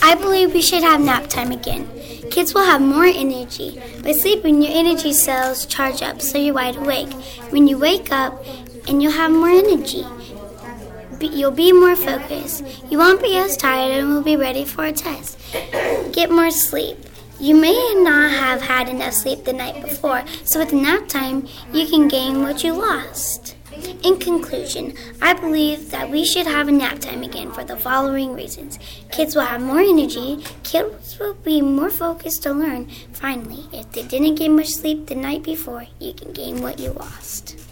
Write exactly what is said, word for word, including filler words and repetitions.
I believe we should have nap time again. Kids will have more energy. By sleeping, your energy cells charge up so you're wide awake. When you wake up, and you'll have more energy. You'll be more focused. You won't be as tired and will be ready for a test. Get more sleep. You may not have had enough sleep the night before, so with nap time, you can gain what you lost. In conclusion, I believe that we should have a nap time again for the following reasons. Kids will have more energy. Kids will be more focused to learn. Finally, if they didn't get much sleep the night before, you can gain what you lost.